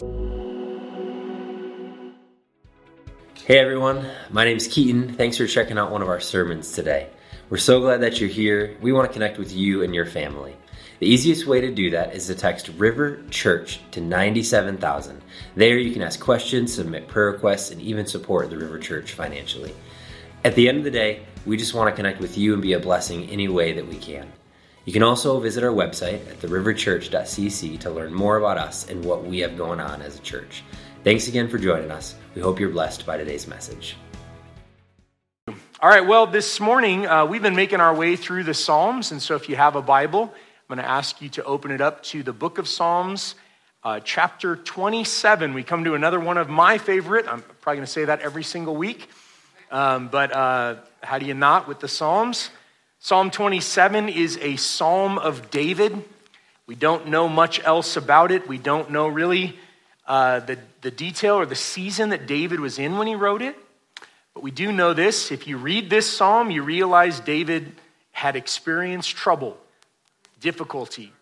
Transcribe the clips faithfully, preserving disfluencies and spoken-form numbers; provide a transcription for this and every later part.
Hey everyone, my name is Keaton. Thanks for checking out one of our sermons today. We're so glad that you're here. We want to connect with you and your family. The easiest way to do that is to text River Church to ninety-seven thousand. There you can ask questions, submit prayer requests, and even support the River Church financially. At the end of the day, we just want to connect with you and be a blessing any way that we can. You can also visit our website at the river church dot c c to learn more about us and what we have going on as a church. Thanks again for joining us. We hope you're blessed by today's message. All right, well, this morning uh, we've been making our way through the Psalms, and so if you have a Bible, I'm going to ask you to open it up to the book of Psalms, uh, chapter twenty-seven. We come to another one of my favorite. I'm probably going to say that every single week, um, but uh, how do you not with the Psalms? Psalm twenty-seven is a psalm of David. We don't know much else about it. We don't know really uh, the, the detail or the season that David was in when he wrote it. But we do know this. If you read this psalm, you realize David had experienced trouble, difficulty.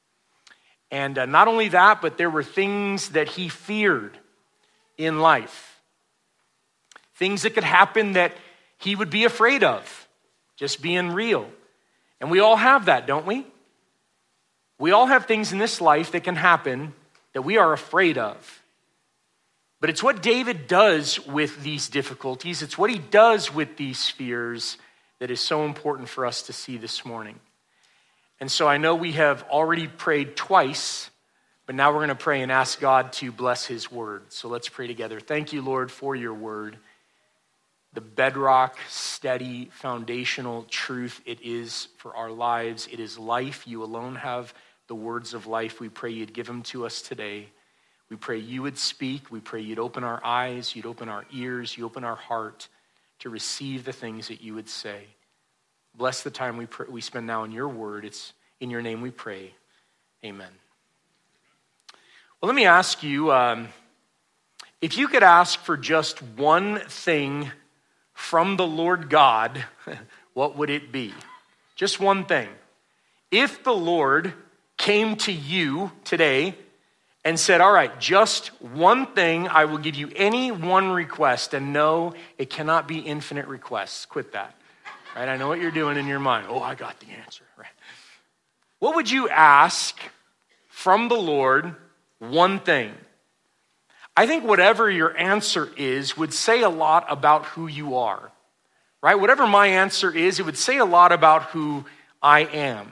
And uh, not only that, but there were things that he feared in life. Things that could happen that he would be afraid of, just being real. And we all have that, don't we? We all have things in this life that can happen that we are afraid of. But it's what David does with these difficulties. It's what he does with these fears that is so important for us to see this morning. And so I know we have already prayed twice, but now we're going to pray and ask God to bless his word. So let's pray together. Thank you, Lord, for your word. The bedrock, steady, foundational truth it is for our lives. It is life. You alone have the words of life. We pray you'd give them to us today. We pray you would speak. We pray you'd open our eyes, you'd open our ears, you open our heart to receive the things that you would say. Bless the time we pray, we spend now in your word. It's in your name we pray. Amen. Well, let me ask you, um, if you could ask for just one thing from the Lord God, what would it be? Just one thing. If the Lord came to you today and said, all right, just one thing, I will give you any one request, and no, it cannot be infinite requests. Quit that, right? I know what you're doing in your mind. Oh, I got the answer, right? What would you ask from the Lord, one thing? I think whatever your answer is would say a lot about who you are, right? Whatever my answer is, it would say a lot about who I am.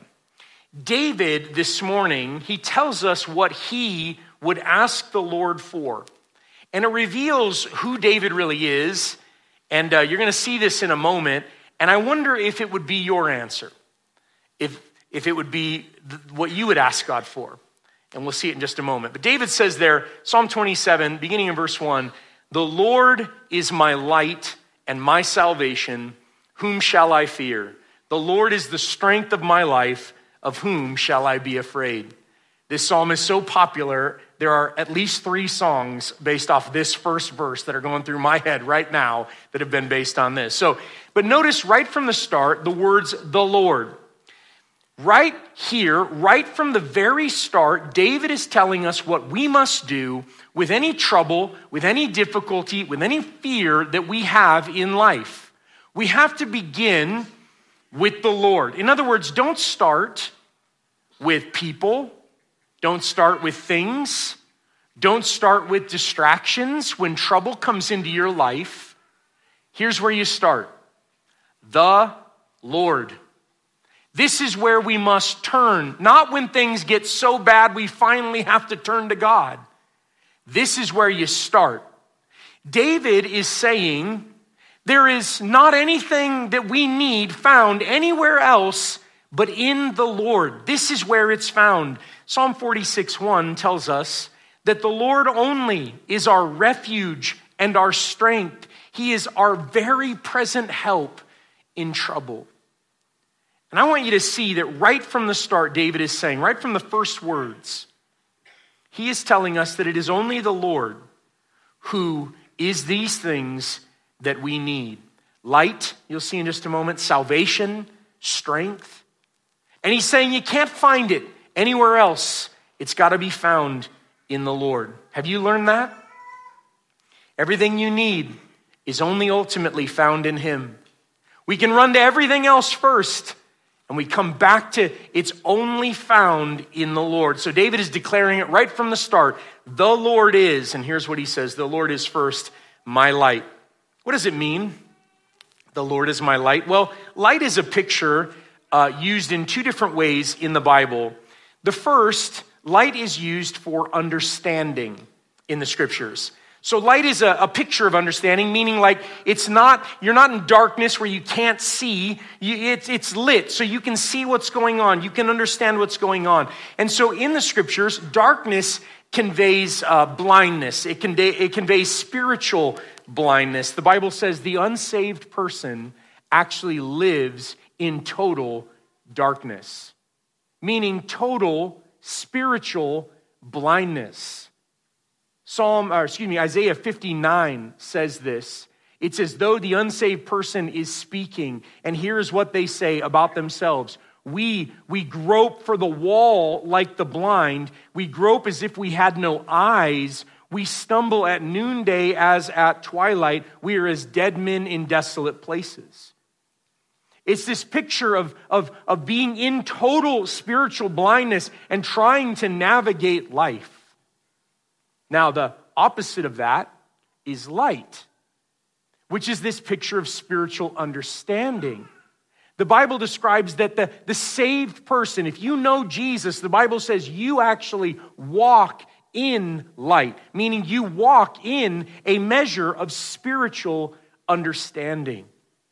David, this morning, he tells us what he would ask the Lord for. And it reveals who David really is. And uh, you're going to see this in a moment. And I wonder if it would be your answer. If, if it would be th- what you would ask God for. And we'll see it in just a moment. But David says there, Psalm twenty-seven, beginning in verse one, the Lord is my light and my salvation. Whom shall I fear? The Lord is the strength of my life. Of whom shall I be afraid? This psalm is so popular, there are at least three songs based off this first verse that are going through my head right now that have been based on this. So, but notice right from the start, the words, the Lord. Right here, right from the very start, David is telling us what we must do with any trouble, with any difficulty, with any fear that we have in life. We have to begin with the Lord. In other words, don't start with people. Don't start with things. Don't start with distractions. When trouble comes into your life, here's where you start. The Lord. This is where we must turn. Not when things get so bad we finally have to turn to God. This is where you start. David is saying, there is not anything that we need found anywhere else but in the Lord. This is where it's found. Psalm forty-six one tells us that the Lord only is our refuge and our strength. He is our very present help in trouble. And I want you to see that right from the start, David is saying, right from the first words, he is telling us that it is only the Lord who is these things that we need. Light, you'll see in just a moment, salvation, strength. And he's saying you can't find it anywhere else. It's got to be found in the Lord. Have you learned that? Everything you need is only ultimately found in him. We can run to everything else first, and we come back to it's only found in the Lord. So David is declaring it right from the start. The Lord is, and here's what he says, the Lord is first my light. What does it mean? The Lord is my light. Well, light is a picture uh, used in two different ways in the Bible. The first, light is used for understanding in the scriptures. So light is a, a picture of understanding, meaning like it's not, you're not in darkness where you can't see. You, it's, it's lit, so you can see what's going on. You can understand what's going on. And so in the scriptures, darkness conveys uh, blindness. It, convey, it conveys spiritual blindness. The Bible says the unsaved person actually lives in total darkness, meaning total spiritual blindness. Psalm, or excuse me, Isaiah fifty-nine says this. It's as though the unsaved person is speaking, and here's what they say about themselves. We, we grope for the wall like the blind. We grope as if we had no eyes. We stumble at noonday as at twilight. We are as dead men in desolate places. It's this picture of, of, of being in total spiritual blindness and trying to navigate life. Now, the opposite of that is light, which is this picture of spiritual understanding. The Bible describes that the, the saved person, if you know Jesus, the Bible says you actually walk in light, meaning you walk in a measure of spiritual understanding.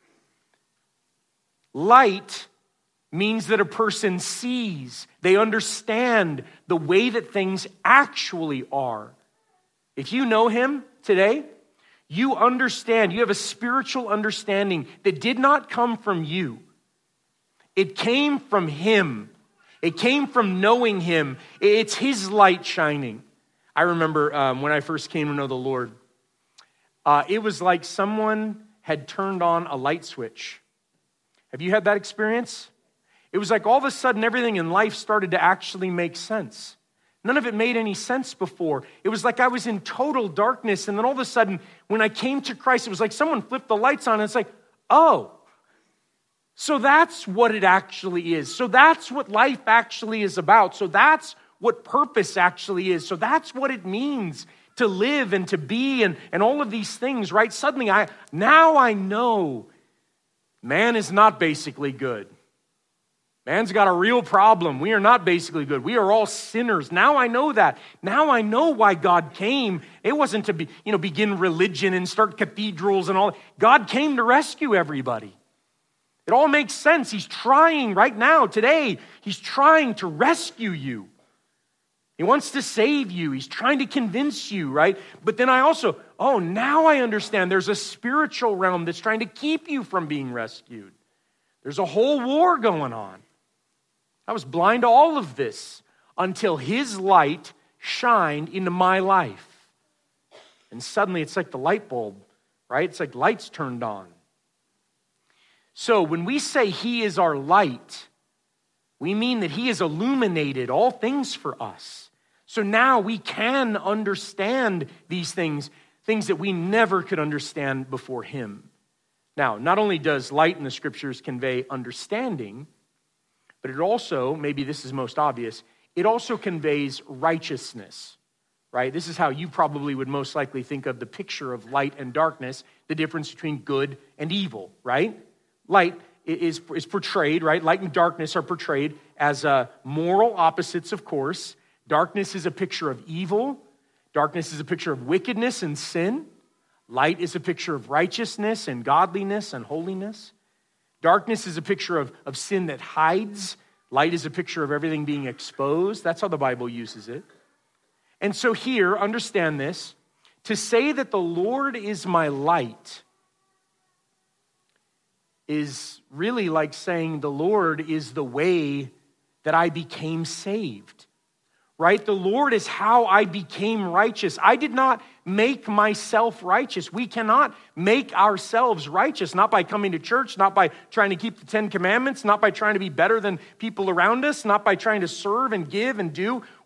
Light means that a person sees, they understand the way that things actually are. If you know him today, you understand, you have a spiritual understanding that did not come from you. It came from him. It came from knowing him. It's his light shining. I remember um, when I first came to know the Lord, uh, it was like someone had turned on a light switch. Have you had that experience? It was like all of a sudden everything in life started to actually make sense. None of it made any sense before. It was like I was in total darkness, and then all of a sudden, when I came to Christ, it was like someone flipped the lights on, and it's like, oh, so that's what it actually is. So that's what life actually is about. So that's what purpose actually is. So that's what it means to live and to be and, and all of these things, right? Suddenly, I now I know man is not basically good. Man's got a real problem. We are not basically good. We are all sinners. Now I know that. Now I know why God came. It wasn't to be, you know, begin religion and start cathedrals and all. God came to rescue everybody. It all makes sense. He's trying right now, today, he's trying to rescue you. He wants to save you. He's trying to convince you, right? But then I also, oh, now I understand there's a spiritual realm that's trying to keep you from being rescued. There's a whole war going on. I was blind to all of this until his light shined into my life. And suddenly it's like the light bulb, right? It's like lights turned on. So when we say he is our light, we mean that he has illuminated all things for us. So now we can understand these things, things that we never could understand before him. Now, not only does light in the scriptures convey understanding, but it also, maybe this is most obvious, it also conveys righteousness, right? This is how you probably would most likely think of the picture of light and darkness, the difference between good and evil, right? Light is, is portrayed, right? Light and darkness are portrayed as uh, moral opposites, of course. Darkness is a picture of evil. Darkness is a picture of wickedness and sin. Light is a picture of righteousness and godliness and holiness. Darkness is a picture of, of sin that hides. Light is a picture of everything being exposed. That's how the Bible uses it. And so here, understand this, to say that the Lord is my light is really like saying the Lord is the way that I became saved. Right? The Lord is how I became righteous. I did not make myself righteous. We cannot make ourselves righteous, not by coming to church, not by trying to keep the Ten Commandments, not by trying to be better than people around us, not by trying to serve and give and do.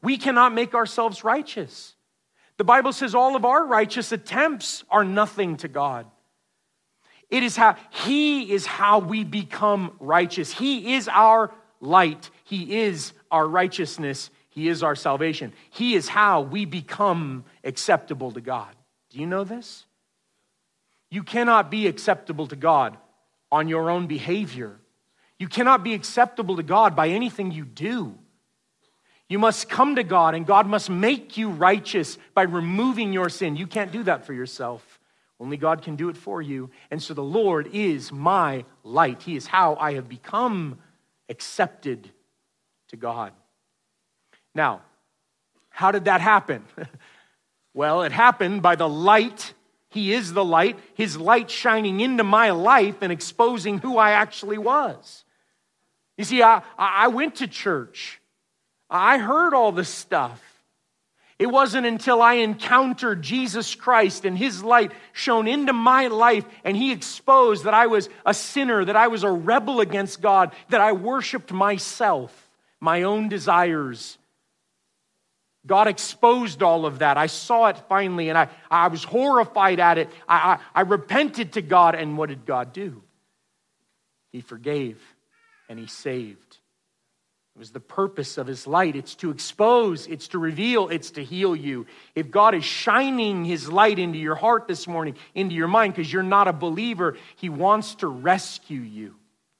We cannot make ourselves righteous. The Bible says all of our righteous attempts are nothing to God. It is how, He is how we become righteous. He is our light. He is our righteousness. He is our salvation. He is how we become acceptable to God. Do you know this? You cannot be acceptable to God on your own behavior. You cannot be acceptable to God by anything you do. You must come to God, and God must make you righteous by removing your sin. You can't do that for yourself. Only God can do it for you. And so the Lord is my light. He is how I have become accepted to God. Now, how did that happen? Well, it happened by the light. He is the light. His light shining into my life and exposing who I actually was. You see, I, I went to church. I heard all this stuff. It wasn't until I encountered Jesus Christ and His light shone into my life and He exposed that I was a sinner, that I was a rebel against God, that I worshiped myself, my own desires. God exposed all of that. I saw it finally, and I, I was horrified at it. I, I, I repented to God, and what did God do? He forgave, and He saved. It was the purpose of His light. It's to expose, it's to reveal, it's to heal you. If God is shining His light into your heart this morning, into your mind, because you're not a believer, He wants to rescue you.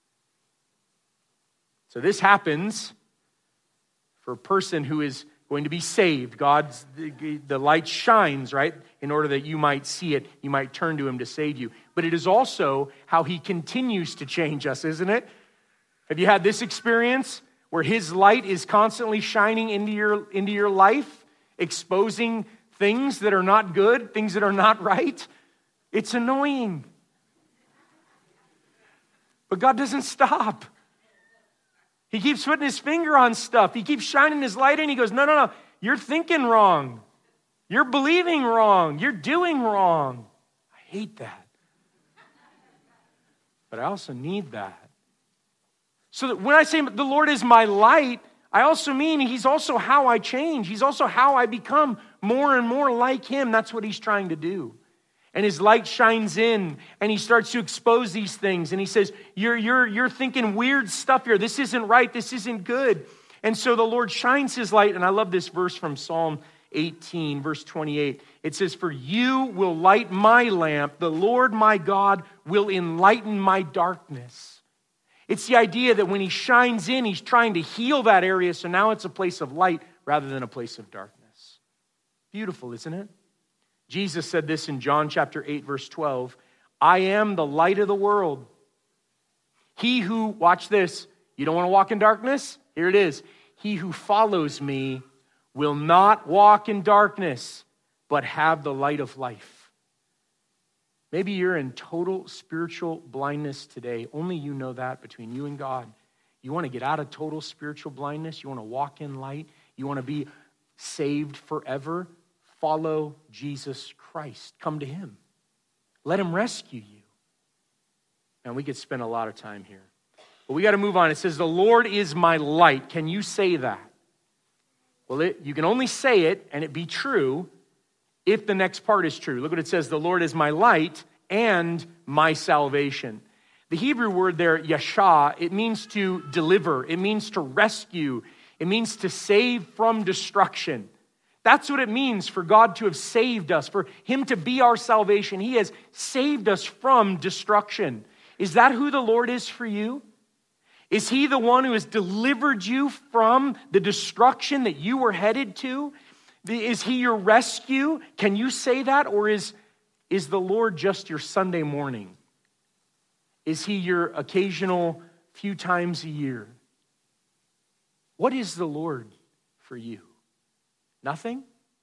So this happens for a person who is going to be saved. God's, the, the light shines, right? In order that you might see it, you might turn to Him to save you. But it is also how He continues to change us, isn't it? Have you had this experience where His light is constantly shining into your, into your life, exposing things that are not good, things that are not right? It's annoying. But God doesn't stop. He keeps putting His finger on stuff. He keeps shining His light in. He goes, no, no, no, you're thinking wrong. You're believing wrong. You're doing wrong. I hate that. But I also need that. So that when I say the Lord is my light, I also mean He's also how I change. He's also how I become more and more like Him. That's what He's trying to do. And His light shines in, and He starts to expose these things. And He says, you're, you're, you're thinking weird stuff here. This isn't right. This isn't good. And so the Lord shines His light. And I love this verse from Psalm eighteen, verse twenty-eight. It says, for you will light my lamp. The Lord my God will enlighten my darkness. It's the idea that when He shines in, He's trying to heal that area. So now it's a place of light rather than a place of darkness. Beautiful, isn't it? Jesus said this in John chapter eight, verse twelve. I am the light of the world. He who, watch this, you don't want to walk in darkness? Here it is. He who follows me will not walk in darkness, but have the light of life. Maybe you're in total spiritual blindness today. Only you know that between you and God. You want to get out of total spiritual blindness. You want to walk in light. You want to be saved forever. Follow Jesus Christ. Come to Him. Let Him rescue you. And we could spend a lot of time here. But we got to move on. It says, the Lord is my light. Can you say that? Well, it, you can only say it and it be true if the next part is true. Look what it says. The Lord is my light and my salvation. The Hebrew word there, yashah, it means to deliver. It means to rescue. It means to save from destruction. That's what it means for God to have saved us, for Him to be our salvation. He has saved us from destruction. Is that who the Lord is for you? Is He the one who has delivered you from the destruction that you were headed to? Is He your rescue? Can you say that? Or is, is the Lord just your Sunday morning? Is He your occasional few times a year? What is the Lord for you? Nothing?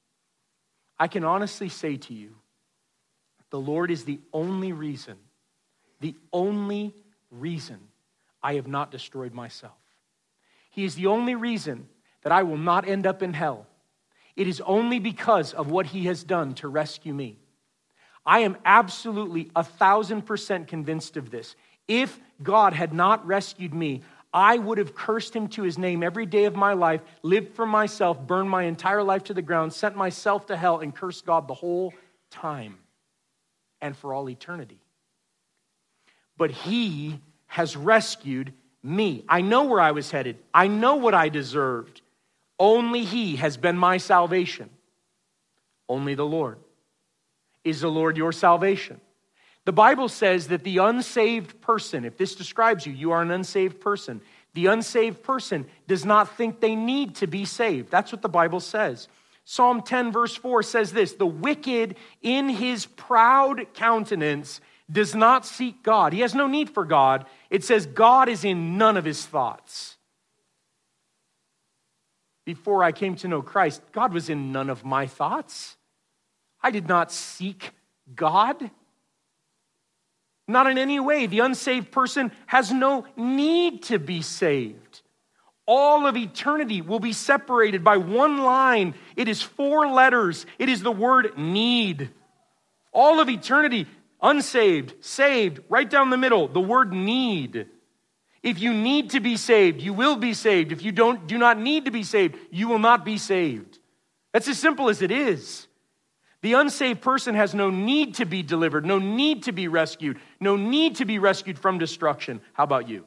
I can honestly say to you, the Lord is the only reason, the only reason I have not destroyed myself. He is the only reason that I will not end up in hell. It is only because of what He has done to rescue me. I am absolutely a thousand percent convinced of this. If God had not rescued me, I would have cursed him to his name every day of my life, lived for myself, burned my entire life to the ground, sent myself to hell, and cursed God the whole time and for all eternity. But he has rescued me. I know where I was headed. I know what I deserved. Only he has been my salvation. Only the Lord. Is the Lord your salvation? The Bible says that the unsaved person, if this describes you, you are an unsaved person. The unsaved person does not think they need to be saved. That's what the Bible says. Psalm ten verse four says this, the wicked in his proud countenance does not seek God. He has no need for God. It says God is in none of his thoughts. Before I came to know Christ, God was in none of my thoughts. I did not seek God. Not in any way. The unsaved person has no need to be saved. All of eternity will be separated by one line. It is four letters. It is the word need. All of eternity, unsaved, saved, right down the middle, the word need. If you need to be saved, you will be saved. If you don't, do not need to be saved, you will not be saved. That's as simple as it is. The unsaved person has no need to be delivered, no need to be rescued, no need to be rescued from destruction. How about you?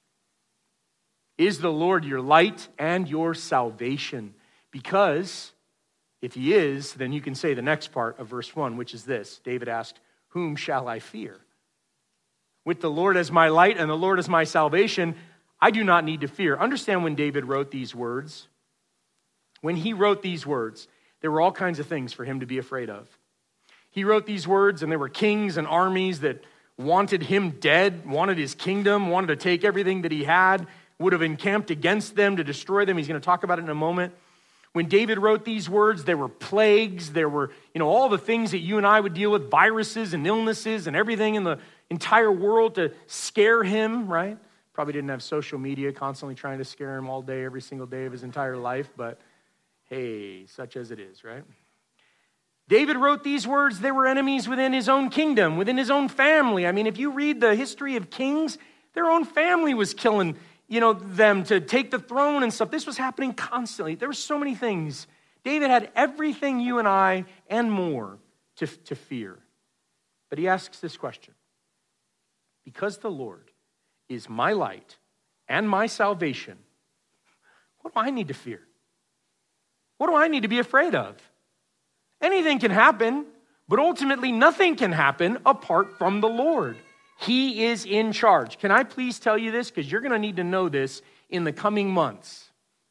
Is the Lord your light and your salvation? Because if he is, then you can say the next part of verse one, which is this. David asked, whom shall I fear? With the Lord as my light and the Lord as my salvation, I do not need to fear. Understand when David wrote these words. When he wrote these words, there were all kinds of things for him to be afraid of. He wrote these words, and there were kings and armies that wanted him dead, wanted his kingdom, wanted to take everything that he had, would have encamped against them to destroy them. He's going to talk about it in a moment. When David wrote these words, there were plagues, there were, you know, all the things that you and I would deal with, viruses and illnesses and everything in the entire world to scare him, right? Probably didn't have social media constantly trying to scare him all day, every single day of his entire life, but hey, such as it is, right? David wrote these words. There were enemies within his own kingdom, within his own family. I mean, if you read the history of kings, their own family was killing, you know, them to take the throne and stuff. This was happening constantly. There were so many things. David had everything you and I and more to, to fear. But he asks this question. Because the Lord is my light and my salvation, what do I need to fear? What do I need to be afraid of? Anything can happen, but ultimately nothing can happen apart from the Lord. He is in charge. Can I please tell you this? Because you're going to need to know this in the coming months.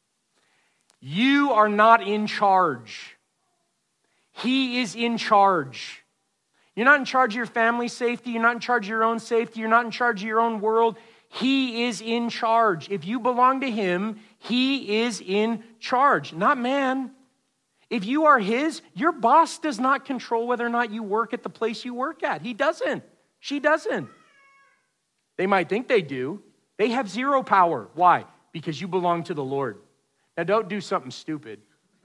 You are not in charge. He is in charge. You're not in charge of your family's safety. You're not in charge of your own safety. You're not in charge of your own world. He is in charge. If you belong to him, he is in charge, not man. If you are his, your boss does not control whether or not you work at the place you work at. He doesn't. She doesn't. They might think they do. They have zero power. Why? Because you belong to the Lord. Now, don't do something stupid.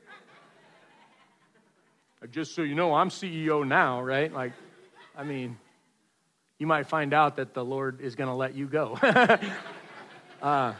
Just so you know, I'm C E O now, right? Like, I mean, you might find out that the Lord is going to let you go. uh,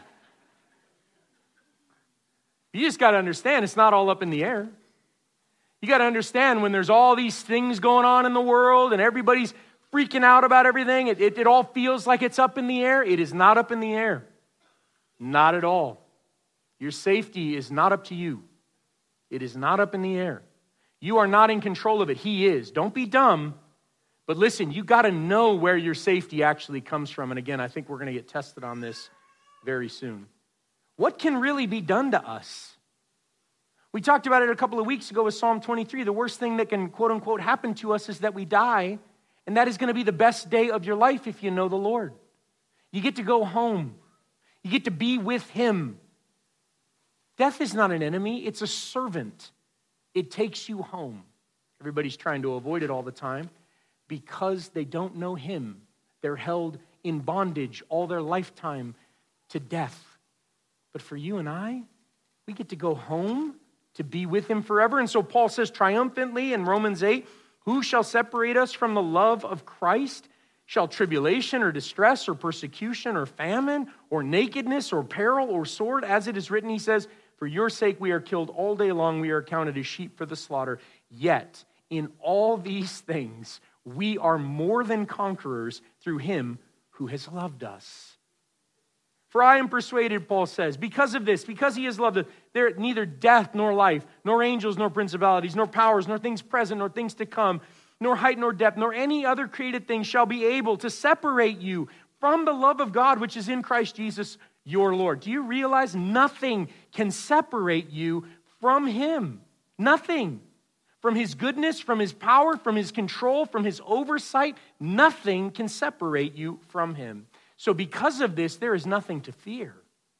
you just got to understand it's not all up in the air. You got to understand when there's all these things going on in the world and everybody's freaking out about everything, it, it, it all feels like it's up in the air. It is not up in the air. Not at all. Your safety is not up to you. It is not up in the air. You are not in control of it. He is. Don't be dumb. But listen, you got to know where your safety actually comes from. And again, I think we're going to get tested on this very soon. What can really be done to us? We talked about it a couple of weeks ago with Psalm twenty-three. The worst thing that can, quote unquote, happen to us is that we die. And that is going to be the best day of your life if you know the Lord. You get to go home. You get to be with him. Death is not an enemy. It's a servant. It takes you home. Everybody's trying to avoid it all the time because they don't know him. They're held in bondage all their lifetime to death. But for you and I, we get to go home to be with him forever. And so Paul says triumphantly in Romans eight, who shall separate us from the love of Christ? Shall tribulation or distress or persecution or famine or nakedness or peril or sword, as it is written, he says, for your sake we are killed all day long, we are counted as sheep for the slaughter. Yet in all these things we are more than conquerors through him who has loved us. For I am persuaded, Paul says, because of this, because he has loved us, there neither death nor life, nor angels nor principalities, nor powers, nor things present, nor things to come, nor height nor depth, nor any other created thing shall be able to separate you from the love of God which is in Christ Jesus your Lord. Do you realize nothing can separate you from him? Nothing. From his goodness, from his power, from his control, from his oversight, nothing can separate you from him. So because of this, there is nothing to fear.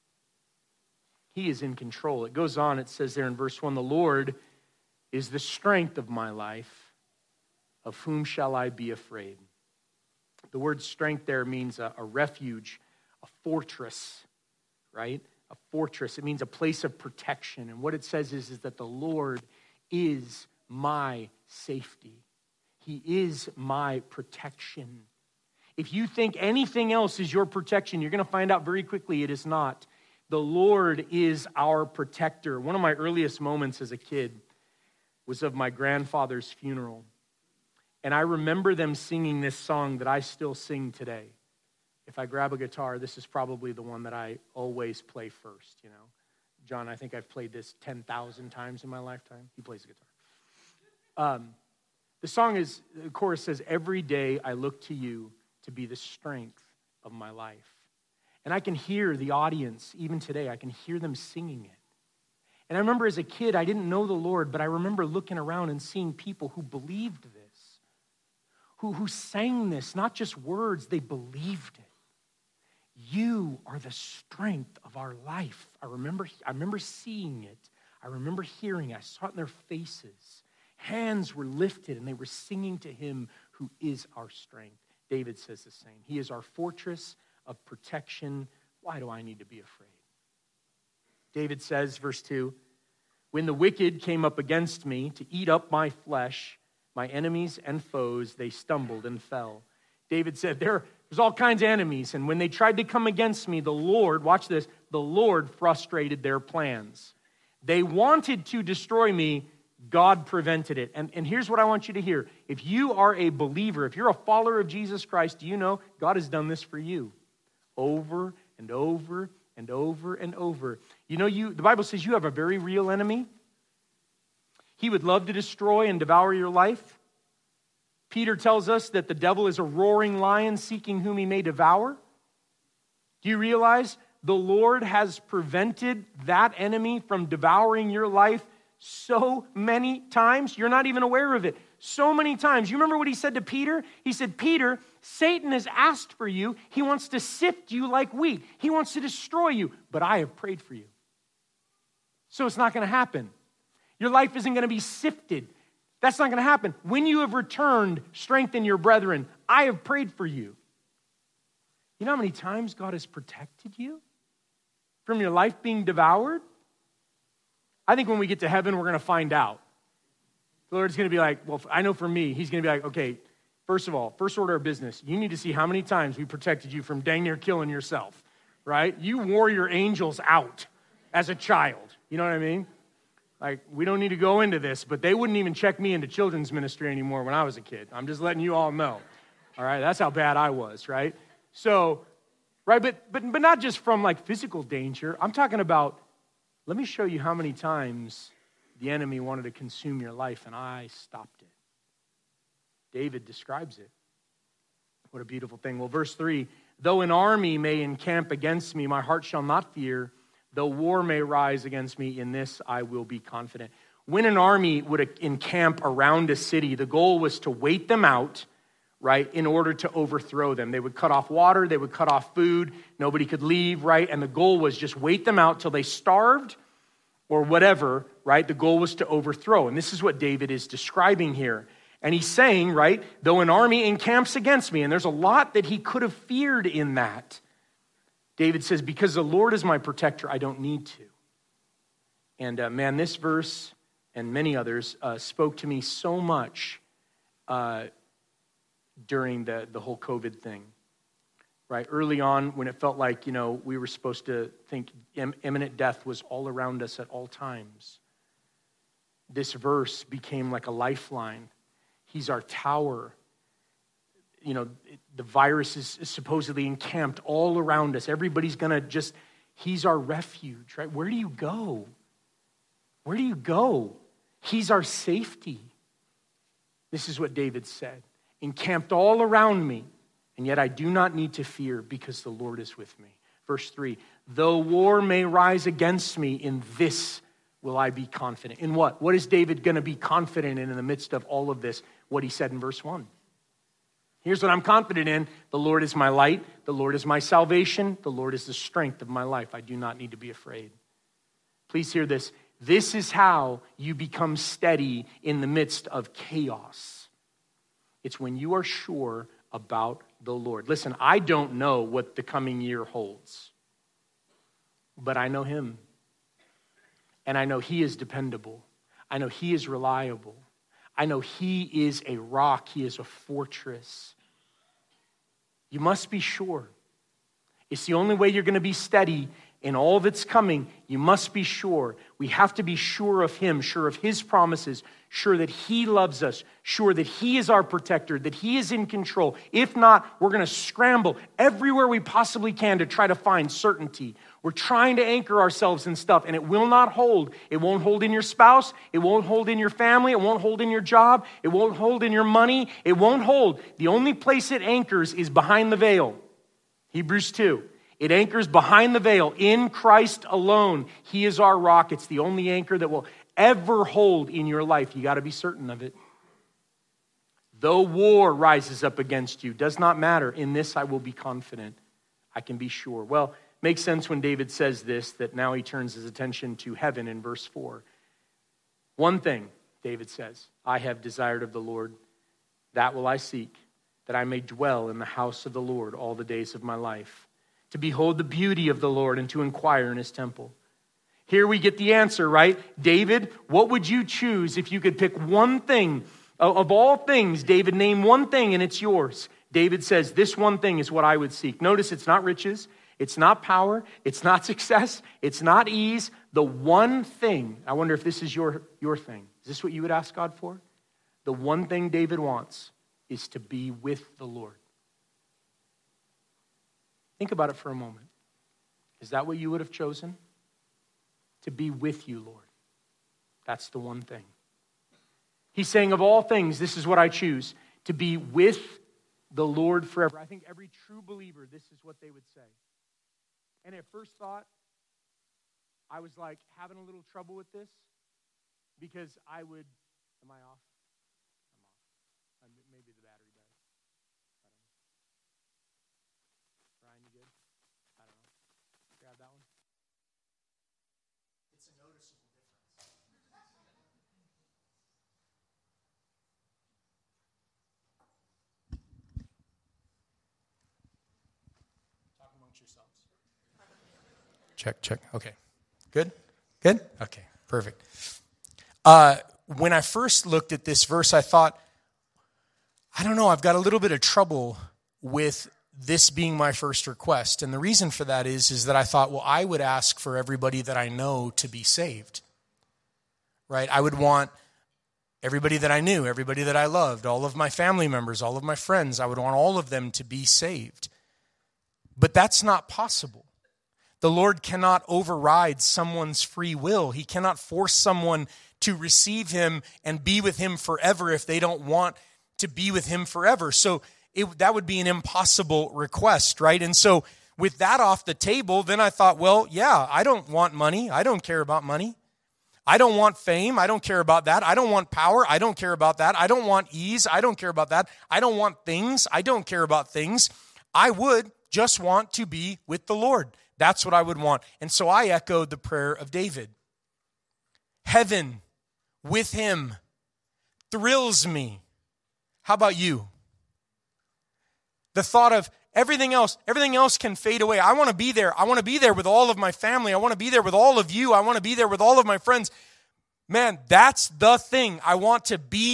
He is in control. It goes on, it says there in verse one, the Lord is the strength of my life. Of whom shall I be afraid? The word strength there means a, a refuge, a fortress, right? A fortress. It means a place of protection. And what it says is, is that the Lord is my safety. He is my protection. If you think anything else is your protection, you're going to find out very quickly it is not. The Lord is our protector. One of my earliest moments as a kid was of my grandfather's funeral. And I remember them singing this song that I still sing today. If I grab a guitar, this is probably the one that I always play first, you know. John, I think I've played this ten thousand times in my lifetime. He plays the guitar. Um, the song is, the chorus says, every day I look to you to be the strength of my life. And I can hear the audience, even today, I can hear them singing it. And I remember as a kid, I didn't know the Lord, but I remember looking around and seeing people who believed this. Who, who sang this, not just words, they believed it. You are the strength of our life. I remember, I remember seeing it. I remember hearing it. I saw it in their faces. Hands were lifted and they were singing to him who is our strength. David says the same. He is our fortress of protection. Why do I need to be afraid? David says, verse two, when the wicked came up against me to eat up my flesh, my enemies and foes, they stumbled and fell. David said, there, there's all kinds of enemies, and when they tried to come against me, the Lord, watch this, the Lord frustrated their plans. They wanted to destroy me, God prevented it. And, and here's what I want you to hear. If you are a believer, if you're a follower of Jesus Christ, do you know God has done this for you over and over and over and over. You know, you the Bible says you have a very real enemy. He would love to destroy and devour your life. Peter tells us that the devil is a roaring lion seeking whom he may devour. Do you realize the Lord has prevented that enemy from devouring your life so many times? You're not even aware of it. So many times. You remember what he said to Peter? He said, Peter, Satan has asked for you. He wants to sift you like wheat. He wants to destroy you, but I have prayed for you. So it's not going to happen. Your life isn't going to be sifted. That's not going to happen. When you have returned, strengthen your brethren. I have prayed for you. You know how many times God has protected you from your life being devoured? I think when we get to heaven, we're going to find out. The Lord's going to be like, well, I know for me, he's going to be like, okay, first of all, first order of business, you need to see how many times we protected you from dang near killing yourself, right? You wore your angels out as a child. You know what I mean? Like, we don't need to go into this, but they wouldn't even check me into children's ministry anymore when I was a kid. I'm just letting you all know. All right, that's how bad I was, right? So, right, but but but not just from like physical danger. I'm talking about, let me show you how many times the enemy wanted to consume your life, and I stopped it. David describes it. What a beautiful thing. Well, verse three, though an army may encamp against me, my heart shall not fear. Though war may rise against me, in this I will be confident. When an army would encamp around a city, the goal was to wait them out, right, in order to overthrow them. They would cut off water, they would cut off food, nobody could leave, right? And the goal was just wait them out till they starved or whatever, right? The goal was to overthrow. And this is what David is describing here. And he's saying, right, though an army encamps against me, and there's a lot that he could have feared in that. David says, because the Lord is my protector, I don't need to. And uh, man, this verse and many others uh, spoke to me so much uh, during the, the whole COVID thing, right? Early on, when it felt like, you know, we were supposed to think im- imminent death was all around us at all times, this verse became like a lifeline. He's our tower. You know, the virus is, is supposedly encamped all around us. Everybody's going to just, he's our refuge, right? Where do you go? Where do you go? He's our safety. This is what David said. Encamped all around me, and yet I do not need to fear because the Lord is with me. Verse three, though war may rise against me, in this will I be confident. In what? What is David going to be confident in in the midst of all of this? What he said in verse one. Here's what I'm confident in. The Lord is my light. The Lord is my salvation. The Lord is the strength of my life. I do not need to be afraid. Please hear this. This is how you become steady in the midst of chaos. It's when you are sure about the Lord. Listen, I don't know what the coming year holds, but I know him. And I know he is dependable. I know he is reliable. I know he is a rock. He is a fortress. You must be sure. It's the only way you're going to be steady in all that's coming. You must be sure. We have to be sure of him, sure of his promises, sure that he loves us, sure that he is our protector, that he is in control. If not, we're going to scramble everywhere we possibly can to try to find certainty. We're trying to anchor ourselves in stuff, and it will not hold. It won't hold in your spouse. It won't hold in your family. It won't hold in your job. It won't hold in your money. It won't hold. The only place it anchors is behind the veil. Hebrews two. It anchors behind the veil in Christ alone. He is our rock. It's the only anchor that will ever hold in your life. You got to be certain of it. Though war rises up against you, does not matter. In this I will be confident. I can be sure. Well, makes sense when David says this, that now he turns his attention to heaven in verse four. One thing, David says, I have desired of the Lord, that will I seek, that I may dwell in the house of the Lord all the days of my life, to behold the beauty of the Lord and to inquire in his temple. Here we get the answer, right? David, what would you choose if you could pick one thing? Of all things, David, name one thing and it's yours. David says, this one thing is what I would seek. Notice it's not riches. It's not power. It's not success. It's not ease. The one thing, I wonder if this is your, your thing. Is this what you would ask God for? The one thing David wants is to be with the Lord. Think about it for a moment. Is that what you would have chosen? To be with you, Lord. That's the one thing. He's saying, of all things, this is what I choose. To be with the Lord forever. I think every true believer, this is what they would say. And at first thought, I was like having a little trouble with this because I would, am I off? I'm off. Maybe the battery died. Ryan, you good? I don't know. Grab that one. It's a noticeable difference. Talk amongst yourselves. Check, check. Okay. Good? Good? Okay, perfect. Uh, when I first looked at this verse, I thought, I don't know, I've got a little bit of trouble with this being my first request. And the reason for that is, is that I thought, well, I would ask for everybody that I know to be saved. Right? I would want everybody that I knew, everybody that I loved, all of my family members, all of my friends, I would want all of them to be saved. But that's not possible. The Lord cannot override someone's free will. He cannot force someone to receive him and be with him forever if they don't want to be with him forever. So it, that would be an impossible request, right? And so with that off the table, then I thought, well, yeah, I don't want money. I don't care about money. I don't want fame. I don't care about that. I don't want power. I don't care about that. I don't want ease. I don't care about that. I don't want things. I don't care about things. I would just want to be with the Lord. That's what I would want. And so I echoed the prayer of David. Heaven with him thrills me. How about you? The thought of everything else, everything else can fade away. I want to be there. I want to be there with all of my family. I want to be there with all of you. I want to be there with all of my friends. Man, that's the thing. I want to be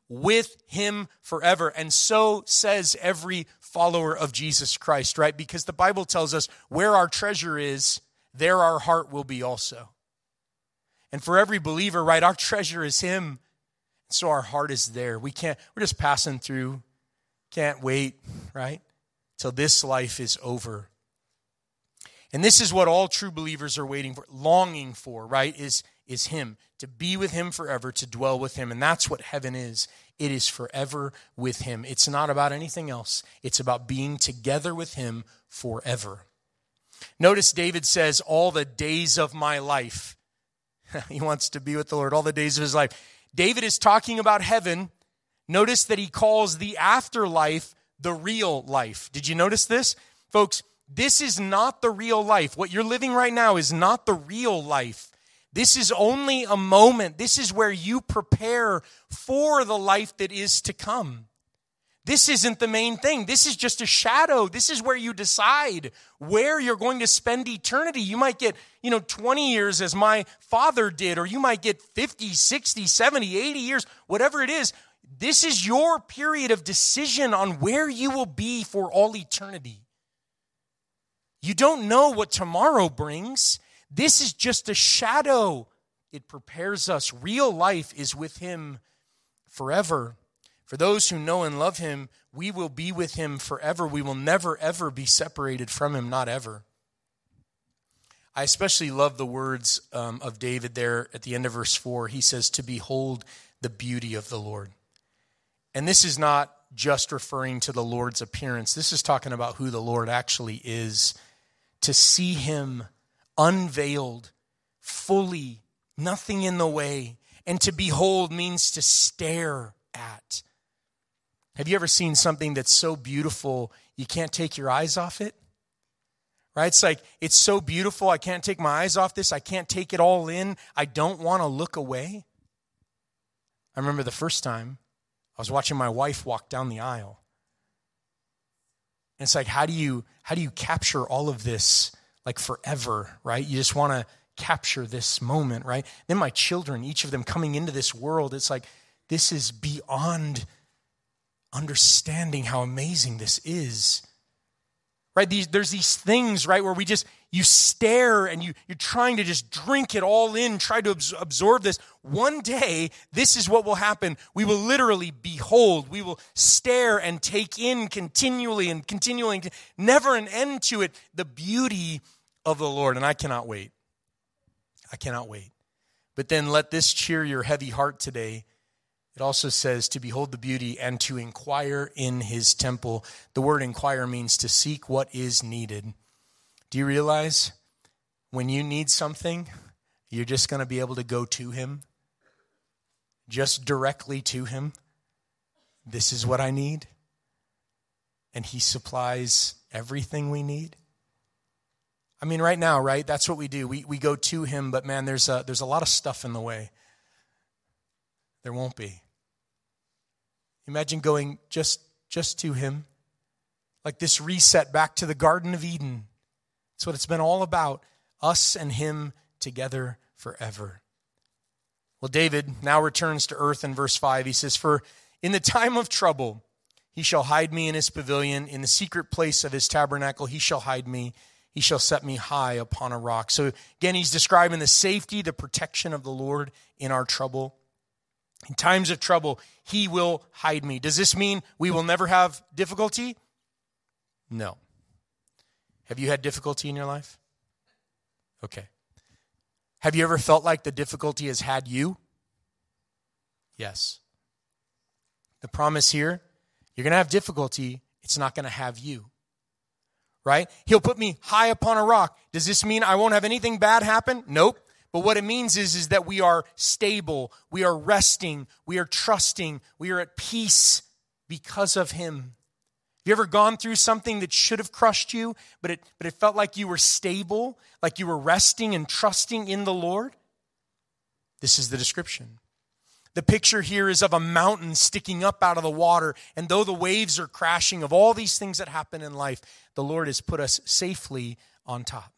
with him forever. And so says every follower of Jesus Christ, right? Because the Bible tells us where our treasure is, there our heart will be also. And for every believer, right, our treasure is him. So our heart is there. We can't, we're just passing through. Can't wait, right? Till this life is over. And this is what all true believers are waiting for, longing for, right? Is, is him, to be with him forever, to dwell with him. And that's what heaven is. It is forever with him. It's not about anything else. It's about being together with him forever. Notice David says, all the days of my life. He wants to be with the Lord all the days of his life. David is talking about heaven. Notice that he calls the afterlife the real life. Did you notice this? Folks, this is not the real life. What you're living right now is not the real life. This is only a moment. This is where you prepare for the life that is to come. This isn't the main thing. This is just a shadow. This is where you decide where you're going to spend eternity. You might get, you know, twenty years as my father did, or you might get fifty, sixty, seventy, eighty years, whatever it is. This is your period of decision on where you will be for all eternity. You don't know what tomorrow brings. This is just a shadow. It prepares us. Real life is with him forever. For those who know and love him, we will be with him forever. We will never, ever be separated from him, not ever. I especially love the words um, of David there at the end of verse four. He says, to behold the beauty of the Lord. And this is not just referring to the Lord's appearance. This is talking about who the Lord actually is. To see him unveiled, fully, nothing in the way. And to behold means to stare at. Have you ever seen something that's so beautiful you can't take your eyes off it? Right? It's like, it's so beautiful, I can't take my eyes off this. I can't take it all in. I don't want to look away. I remember the first time I was watching my wife walk down the aisle. And it's like, how do you how do you capture all of this like forever, right? You just want to capture this moment, right? Then my children, each of them coming into this world, it's like, this is beyond understanding how amazing this is. Right? These, there's these things, right, where we just, you stare and you, you're trying to just drink it all in, try to abs- absorb this. One day, this is what will happen. We will literally behold, we will stare and take in continually and continually, never an end to it, the beauty of the Lord. And I cannot wait. I cannot wait. But then let this cheer your heavy heart today. It also says to behold the beauty and to inquire in his temple. The word inquire means to seek what is needed. Do you realize when you need something, you're just going to be able to go to him? Just directly to him? This is what I need. And he supplies everything we need. I mean, right now, right? That's what we do. We we go to him, but man, there's a, there's a lot of stuff in the way. There won't be. Imagine going just, just to him. Like this reset back to the Garden of Eden. That's what it's been all about. Us and him together forever. Well, David now returns to earth in verse five. He says, for in the time of trouble, he shall hide me in his pavilion. In the secret place of his tabernacle, he shall hide me. He shall set me high upon a rock. So again, he's describing the safety, the protection of the Lord in our trouble. In times of trouble, he will hide me. Does this mean we will never have difficulty? No. Have you had difficulty in your life? Okay. Have you ever felt like the difficulty has had you? Yes. The promise here, you're going to have difficulty. It's not going to have you. Right? He'll put me high upon a rock. Does this mean I won't have anything bad happen? Nope. But what it means is, is that we are stable, we are resting, we are trusting, we are at peace because of him. Have you ever gone through something that should have crushed you, but it, but it felt like you were stable, like you were resting and trusting in the Lord? This is the description. The picture here is of a mountain sticking up out of the water, and though the waves are crashing, of all these things that happen in life, the Lord has put us safely on top.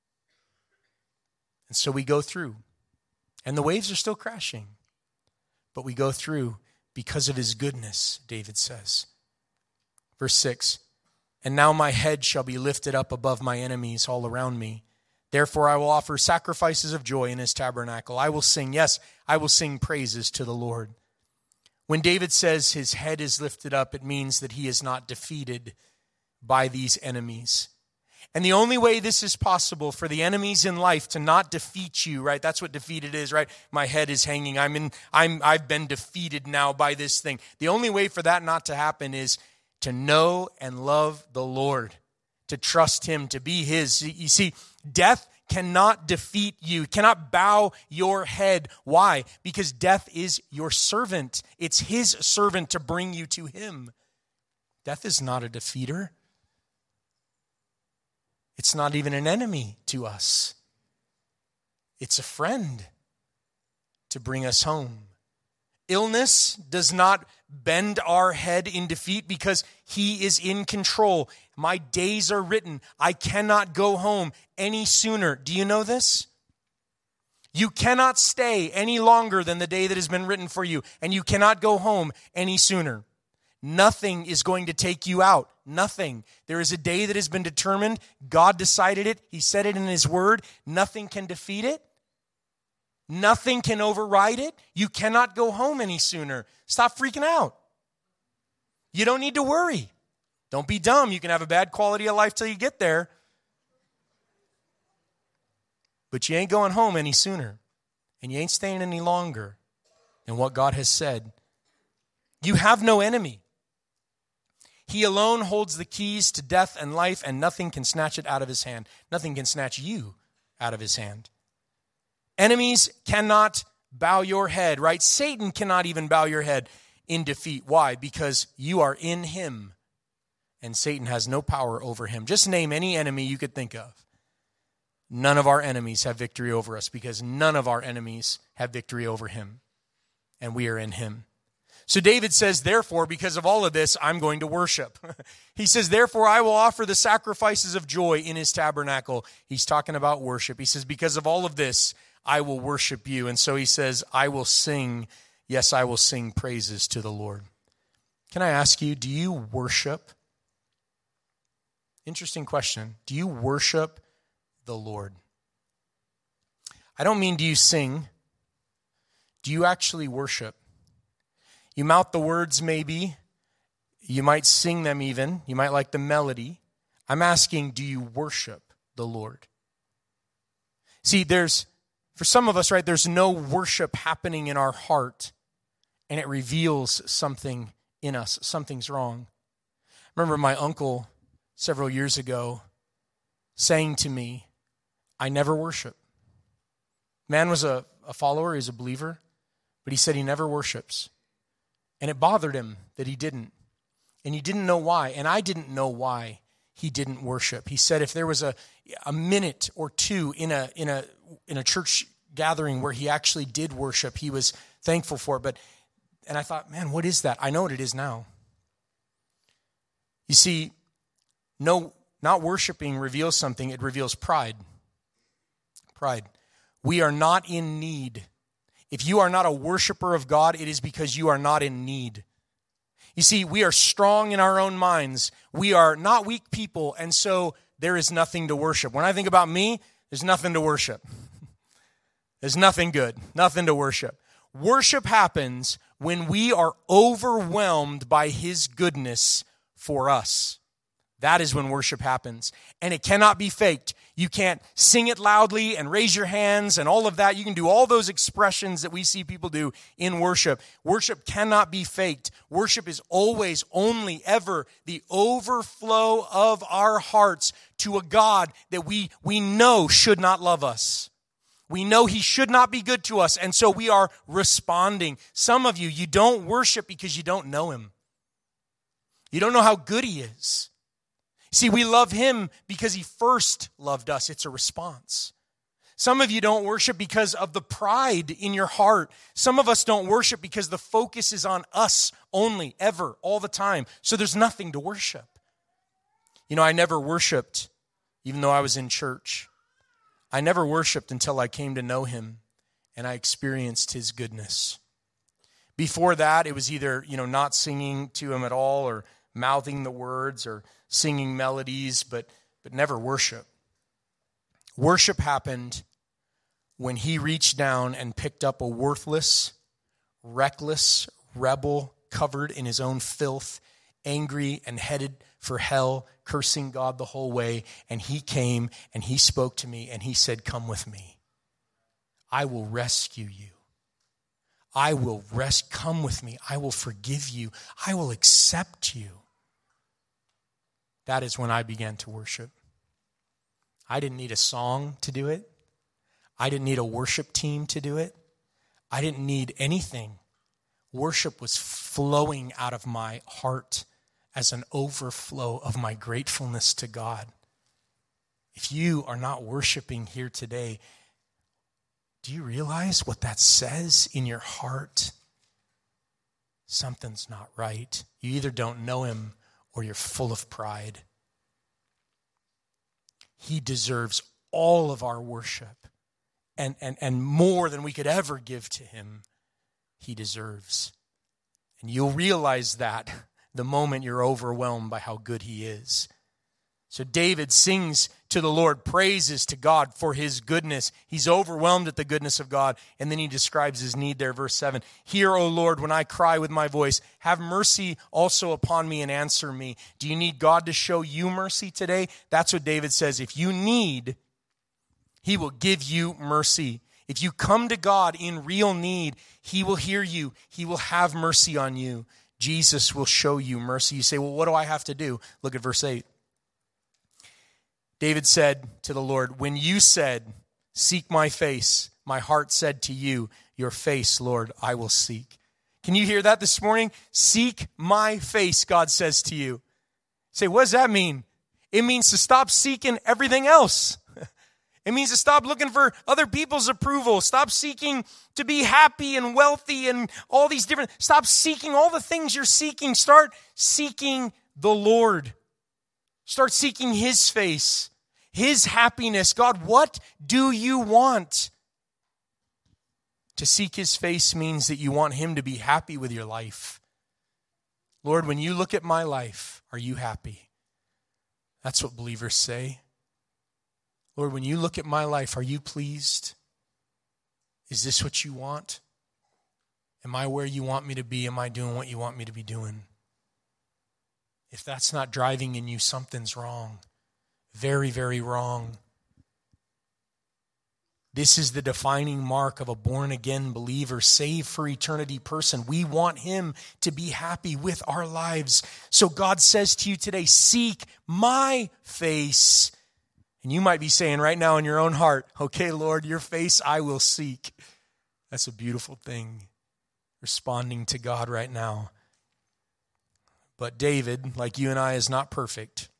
And so we go through, and the waves are still crashing, but we go through because of his goodness, David says. Verse six, and now my head shall be lifted up above my enemies all around me. Therefore I will offer sacrifices of joy in his tabernacle. I will sing, yes, I will sing praises to the Lord. When David says his head is lifted up, it means that he is not defeated by these enemies. And the only way this is possible for the enemies in life to not defeat you, right? That's what defeated is, right? My head is hanging. I'm in, I'm, I've been defeated now by this thing. The only way for that not to happen is to know and love the Lord, to trust him, to be his. You see, death cannot defeat you, cannot bow your head. Why? Because death is your servant. It's his servant to bring you to him. Death is not a defeater. It's not even an enemy to us. It's a friend to bring us home. Illness does not bend our head in defeat because he is in control. My days are written. I cannot go home any sooner. Do you know this? You cannot stay any longer than the day that has been written for you, and you cannot go home any sooner. Nothing is going to take you out. Nothing. There is a day that has been determined. God decided it. He said it in his word. Nothing can defeat it. Nothing can override it. You cannot go home any sooner. Stop freaking out. You don't need to worry. Don't be dumb. You can have a bad quality of life till you get there. But you ain't going home any sooner. And you ain't staying any longer than what God has said. You have no enemy. He alone holds the keys to death and life, and nothing can snatch it out of his hand. Nothing can snatch you out of his hand. Enemies cannot bow your head, right? Satan cannot even bow your head in defeat. Why? Because you are in him, and Satan has no power over him. Just name any enemy you could think of. None of our enemies have victory over us because none of our enemies have victory over him, and we are in him. So David says, therefore, because of all of this, I'm going to worship. He says, therefore, I will offer the sacrifices of joy in his tabernacle. He's talking about worship. He says, because of all of this, I will worship you. And so he says, I will sing, yes, I will sing praises to the Lord. Can I ask you, do you worship? Interesting question. Do you worship the Lord? I don't mean do you sing. Do you actually worship? You mouth the words maybe. You might sing them even. You might like the melody. I'm asking, do you worship the Lord? See, there's, for some of us, right, there's no worship happening in our heart, and it reveals something in us. Something's wrong. I remember my uncle several years ago saying to me, I never worship. Man was a, a follower, he's a believer, but he said he never worships. And it bothered him that he didn't. And he didn't know why. And I didn't know why he didn't worship. He said if there was a, a minute or two in a in a in a church gathering where he actually did worship, he was thankful for it. But and I thought, man, what is that? I know what it is now. You see, no, not worshiping reveals something. It reveals pride. Pride. We are not in need. If you are not a worshiper of God, it is because you are not in need. You see, we are strong in our own minds. We are not weak people, and so there is nothing to worship. When I think about me, there's nothing to worship. There's nothing good, nothing to worship. Worship happens when we are overwhelmed by his goodness for us. That is when worship happens. And it cannot be faked. You can't sing it loudly and raise your hands and all of that. You can do all those expressions that we see people do in worship. Worship cannot be faked. Worship is always, only, ever the overflow of our hearts to a God that we, we know should not love us. We know he should not be good to us, and so we are responding. Some of you, you don't worship because you don't know him. You don't know how good he is. See, we love him because he first loved us. It's a response. Some of you don't worship because of the pride in your heart. Some of us don't worship because the focus is on us only, ever, all the time. So there's nothing to worship. You know, I never worshiped, even though I was in church. I never worshiped until I came to know him and I experienced his goodness. Before that, it was either, you know, not singing to him at all or mouthing the words or singing melodies, but, but never worship. Worship happened when he reached down and picked up a worthless, reckless rebel covered in his own filth, angry and headed for hell, cursing God the whole way. And he came and he spoke to me and he said, come with me. I will rescue you. I will rest. Come with me. I will forgive you. I will accept you. That is when I began to worship. I didn't need a song to do it. I didn't need a worship team to do it. I didn't need anything. Worship was flowing out of my heart as an overflow of my gratefulness to God. If you are not worshiping here today, do you realize what that says in your heart? Something's not right. You either don't know him or you're full of pride. He deserves all of our worship and, and, and more than we could ever give to him. He deserves. And you'll realize that the moment you're overwhelmed by how good he is. So David sings to the Lord, praises to God for his goodness. He's overwhelmed at the goodness of God. And then he describes his need there, verse seven. Hear, O Lord, when I cry with my voice. Have mercy also upon me and answer me. Do you need God to show you mercy today? That's what David says. If you need, he will give you mercy. If you come to God in real need, he will hear you. He will have mercy on you. Jesus will show you mercy. You say, well, what do I have to do? Look at verse eight. David said to the Lord, when you said, seek my face, my heart said to you, your face, Lord, I will seek. Can you hear that this morning? Seek my face, God says to you. Say, what does that mean? It means to stop seeking everything else. It means to stop looking for other people's approval. Stop seeking to be happy and wealthy and all these different, stop seeking all the things you're seeking. Start seeking the Lord. Start seeking his face, his happiness. God, what do you want? To seek his face means that you want him to be happy with your life. Lord, when you look at my life, are you happy? That's what believers say. Lord, when you look at my life, are you pleased? Is this what you want? Am I where you want me to be? Am I doing what you want me to be doing? If that's not driving in you, something's wrong. Very, very wrong. This is the defining mark of a born-again believer, saved for eternity person. We want him to be happy with our lives. So God says to you today, seek my face. And you might be saying right now in your own heart, okay, Lord, your face I will seek. That's a beautiful thing. Responding to God right now. But David, like you and I, is not perfect.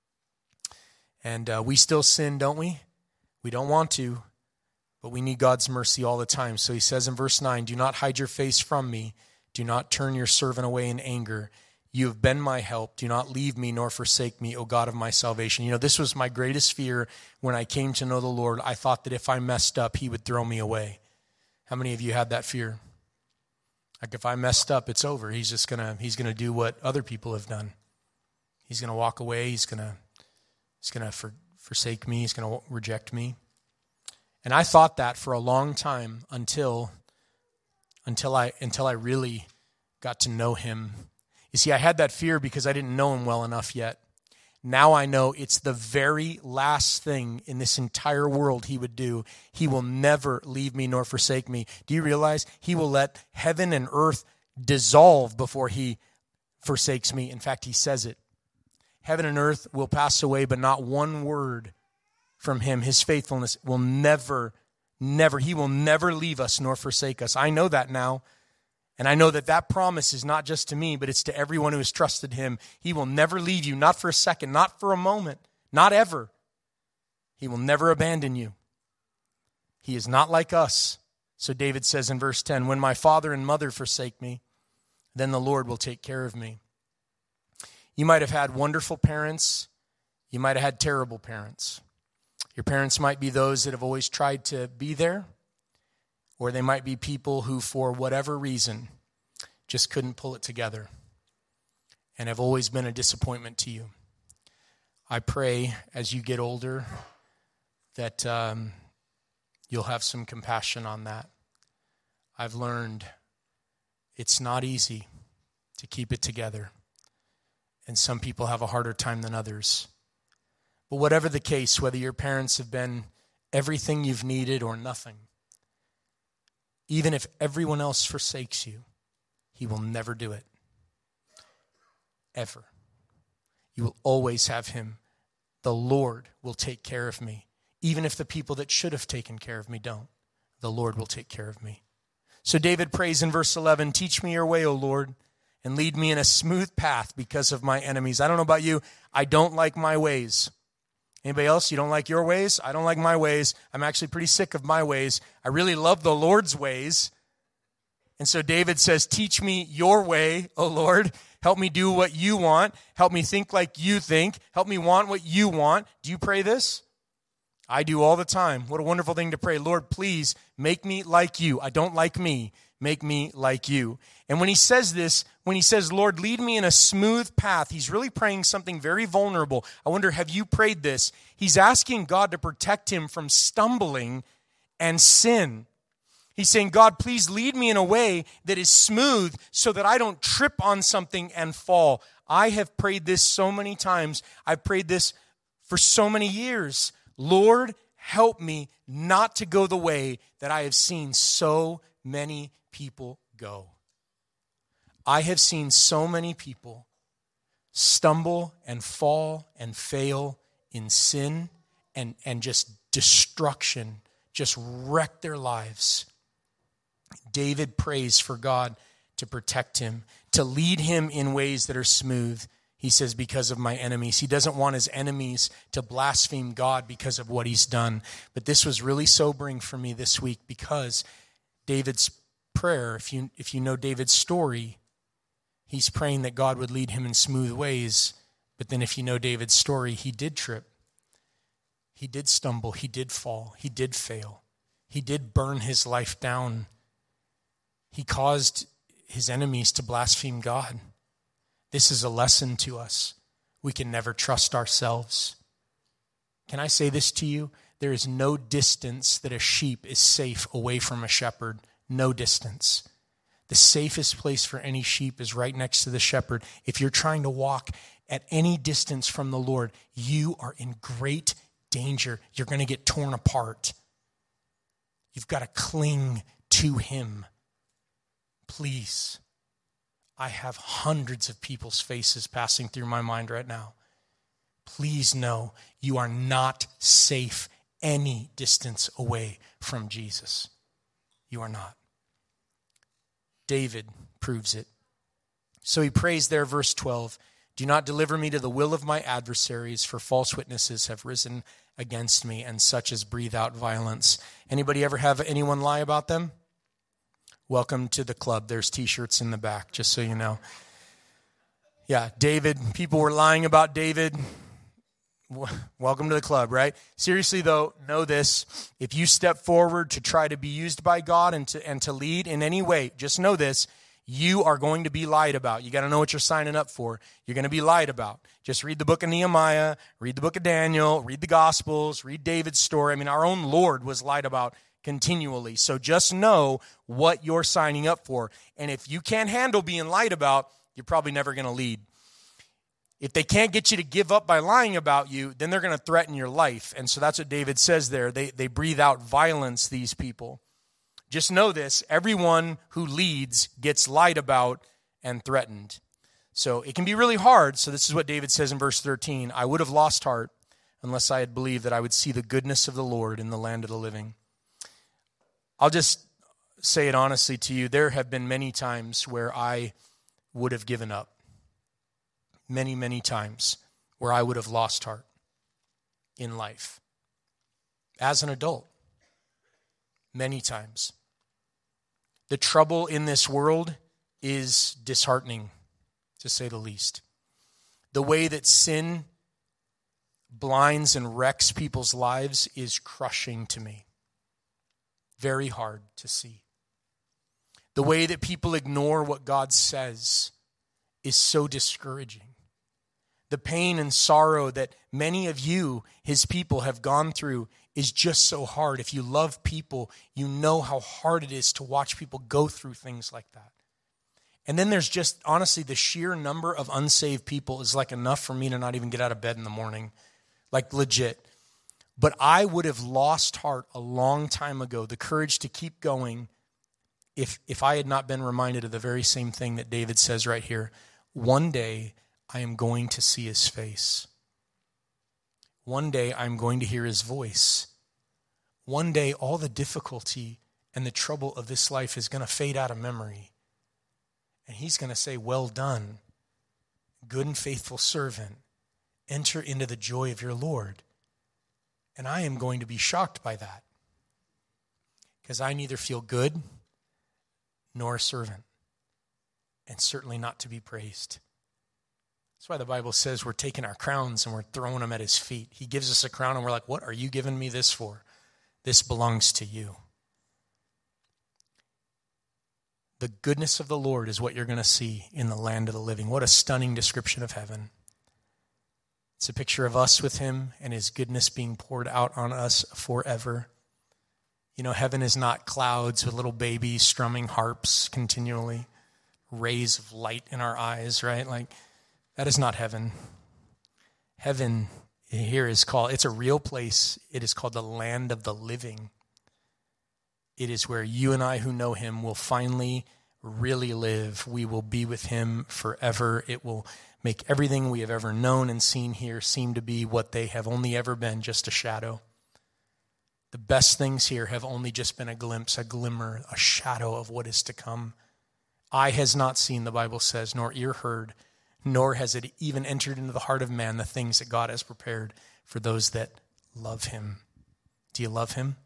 And uh, we still sin, don't we? We don't want to, but we need God's mercy all the time. So he says in verse nine, do not hide your face from me. Do not turn your servant away in anger. You have been my help. Do not leave me nor forsake me, O God of my salvation. You know, this was my greatest fear when I came to know the Lord. I thought that if I messed up, he would throw me away. How many of you had that fear? Like if I messed up, it's over. He's just gonna he's gonna do what other people have done. He's gonna walk away. He's gonna he's gonna for, forsake me. He's gonna reject me. And I thought that for a long time until until I until I really got to know him. You see, I had that fear because I didn't know him well enough yet. Now I know it's the very last thing in this entire world he would do. He will never leave me nor forsake me. Do you realize he will let heaven and earth dissolve before he forsakes me? In fact, he says it. Heaven and earth will pass away, but not one word from him. His faithfulness will never, never, he will never leave us nor forsake us. I know that now. And I know that that promise is not just to me, but it's to everyone who has trusted him. He will never leave you, not for a second, not for a moment, not ever. He will never abandon you. He is not like us. So David says in verse ten, when my father and mother forsake me, then the Lord will take care of me. You might have had wonderful parents. You might have had terrible parents. Your parents might be those that have always tried to be there. Or they might be people who, for whatever reason, just couldn't pull it together and have always been a disappointment to you. I pray as you get older that um, you'll have some compassion on that. I've learned it's not easy to keep it together, and some people have a harder time than others. But whatever the case, whether your parents have been everything you've needed or nothing, even if everyone else forsakes you, he will never do it. Ever. You will always have him. The Lord will take care of me. Even if the people that should have taken care of me don't, the Lord will take care of me. So David prays in verse eleven, teach me your way, O Lord, and lead me in a smooth path because of my enemies. I don't know about you. I don't like my ways. Anybody else? You don't like your ways? I don't like my ways. I'm actually pretty sick of my ways. I really love the Lord's ways. And so David says, teach me your way, O Lord. Help me do what you want. Help me think like you think. Help me want what you want. Do you pray this? I do all the time. What a wonderful thing to pray. Lord, please make me like you. I don't like me. Make me like you. And when he says this, when he says, Lord, lead me in a smooth path, he's really praying something very vulnerable. I wonder, have you prayed this? He's asking God to protect him from stumbling and sin. He's saying, God, please lead me in a way that is smooth so that I don't trip on something and fall. I have prayed this so many times. I've prayed this for so many years. Lord, help me not to go the way that I have seen so many people go. I have seen so many people stumble and fall and fail in sin and, and just destruction, just wreck their lives. David prays for God to protect him, to lead him in ways that are smooth. He says, because of my enemies. He doesn't want his enemies to blaspheme God because of what he's done. But this was really sobering for me this week because David's prayer, if you if you know David's story, he's praying that God would lead him in smooth ways. But then if you know David's story, he did trip. He did stumble. He did fall. He did fail. He did burn his life down. He caused his enemies to blaspheme God. This is a lesson to us. We can never trust ourselves. Can I say this to you? There is no distance that a sheep is safe away from a shepherd. No distance. The safest place for any sheep is right next to the shepherd. If you're trying to walk at any distance from the Lord, you are in great danger. You're going to get torn apart. You've got to cling to him. Please. I have hundreds of people's faces passing through my mind right now. Please know you are not safe any distance away from Jesus. You are not. David proves it. So he prays there, verse twelve, do not deliver me to the will of my adversaries, for false witnesses have risen against me, and such as breathe out violence. Anybody ever have anyone lie about them? Welcome to the club. There's t-shirts in the back, just so you know. Yeah, David, people were lying about David. Welcome to the club, right? Seriously, though, know this. If you step forward to try to be used by God and to, and to lead in any way, just know this. You are going to be lied about. You got to know what you're signing up for. You're going to be lied about. Just read the book of Nehemiah, read the book of Daniel, read the Gospels, read David's story. I mean, our own Lord was lied about continually. So just know what you're signing up for. And if you can't handle being lied about, you're probably never going to lead. If they can't get you to give up by lying about you, then they're going to threaten your life. And so that's what David says there. They, they breathe out violence, these people. Just know this, everyone who leads gets lied about and threatened. So it can be really hard. So this is what David says in verse thirteen. I would have lost heart unless I had believed that I would see the goodness of the Lord in the land of the living. I'll just say it honestly to you. There have been many times where I would have given up. Many, many times where I would have lost heart in life. As an adult. Many times. The trouble in this world is disheartening, to say the least. The way that sin blinds and wrecks people's lives is crushing to me. Very hard to see. The way that people ignore what God says is so discouraging. The pain and sorrow that many of you, his people, have gone through is just so hard. If you love people, you know how hard it is to watch people go through things like that. And then there's just, honestly, the sheer number of unsaved people is like enough for me to not even get out of bed in the morning. Like legit. But I would have lost heart a long time ago, the courage to keep going, if if I had not been reminded of the very same thing that David says right here. One day I am going to see his face. One day I'm going to hear his voice. One day all the difficulty and the trouble of this life is going to fade out of memory. And he's going to say, well done, good and faithful servant. Enter into the joy of your Lord. And I am going to be shocked by that. Because I neither feel good nor a servant. And certainly not to be praised. That's why the Bible says we're taking our crowns and we're throwing them at his feet. He gives us a crown and we're like, what are you giving me this for? This belongs to you. The goodness of the Lord is what you're going to see in the land of the living. What a stunning description of heaven. It's a picture of us with him and his goodness being poured out on us forever. You know, heaven is not clouds with little babies strumming harps continually, rays of light in our eyes, right? Like, that is not heaven. Heaven here is called, it's a real place. It is called the land of the living. It is where you and I who know him will finally really live. We will be with him forever. It will make everything we have ever known and seen here seem to be what they have only ever been, just a shadow. The best things here have only just been a glimpse, a glimmer, a shadow of what is to come. Eye has not seen, the Bible says, nor ear heard, nor has it even entered into the heart of man the things that God has prepared for those that love him. Do you love him?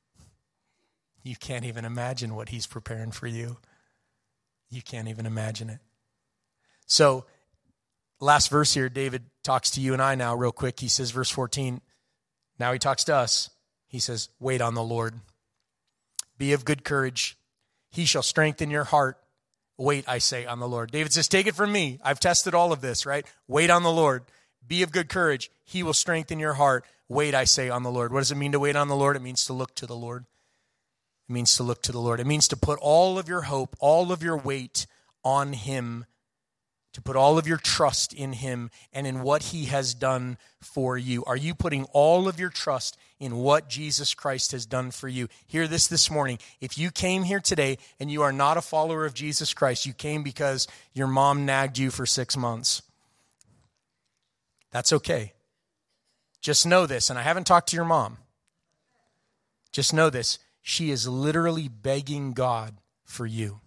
You can't even imagine what he's preparing for you. You can't even imagine it. So, last verse here, David talks to you and I now real quick. He says, verse fourteen, now he talks to us. He says, wait on the Lord. Be of good courage. He shall strengthen your heart. Wait, I say, on the Lord. David says, take it from me. I've tested all of this, right? Wait on the Lord. Be of good courage. He will strengthen your heart. Wait, I say, on the Lord. What does it mean to wait on the Lord? It means to look to the Lord. It means to look to the Lord. It means to put all of your hope, all of your weight on him, to put all of your trust in him and in what he has done for you. Are you putting all of your trust in what Jesus Christ has done for you? Hear this this morning. If you came here today and you are not a follower of Jesus Christ, you came because your mom nagged you for six months. That's okay. Just know this, and I haven't talked to your mom. Just know this. She is literally begging God for you.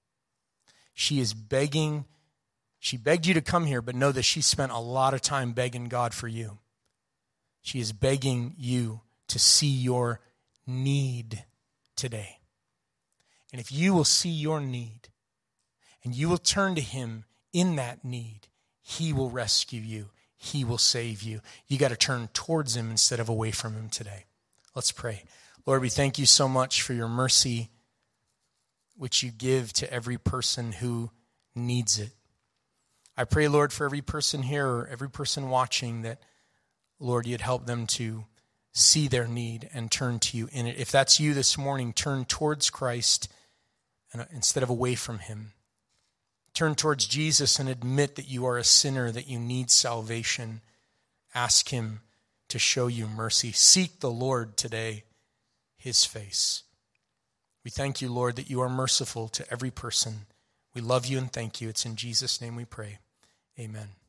She is begging, she begged you to come here, but know that she spent a lot of time begging God for you. She is begging you to see your need today. And if you will see your need and you will turn to him in that need, he will rescue you. He will save you. You got to turn towards him instead of away from him today. Let's pray. Lord, we thank you so much for your mercy, which you give to every person who needs it. I pray, Lord, for every person here or every person watching that, Lord, you'd help them to see their need and turn to you in it. If that's you this morning, turn towards Christ instead of away from him. Turn towards Jesus and admit that you are a sinner, that you need salvation. Ask him to show you mercy. Seek the Lord today, his face. We thank you, Lord, that you are merciful to every person. We love you and thank you. It's in Jesus' name we pray. Amen.